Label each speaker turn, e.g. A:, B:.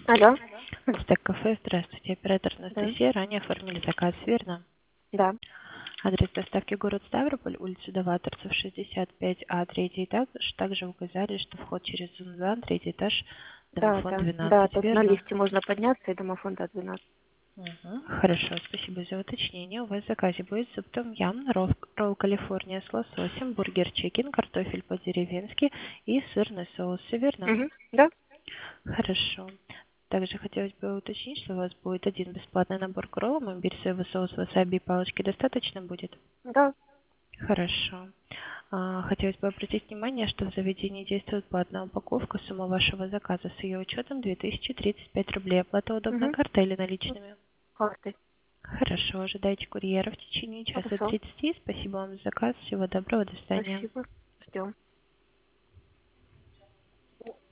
A: Алло.
B: Стек кафе, здравствуйте. Оператор
A: Да.
B: Анастасия. Ранее оформили заказ, верно?
A: Да.
B: Адрес доставки город Ставрополь, улица Даваторцев, 65А, третий этаж. Также указали, что вход через Зунзан, третий этаж,
A: Да,
B: домофон
A: да. Да,
B: 12,
A: тут на
B: верно?
A: лифте можно подняться и домофон до 12.
B: Мгм. Хорошо, спасибо за уточнение. У вас в заказе будет суп том ям, ролл Калифорния с лососем, бургер чикен, картофель по-деревенски и сырный соус, всё верно?
A: Угу. Да?
B: Хорошо. Также хотелось бы уточнить, что у вас будет один бесплатный набор к роллам, имбирь, соевый соус, васаби и палочки достаточно будет?
A: Да.
B: Хорошо. Хотелось бы обратить внимание, что в заведении действует платная упаковка. Сумма вашего заказа с ее учетом 2035 рублей. Оплата удобной
A: Угу.
B: картой или наличными?
A: Карты.
B: Хорошо. Ожидайте курьера в течение часа
A: Хорошо.
B: 30. Спасибо вам за заказ. Всего доброго. До свидания.
A: Спасибо. Ждем.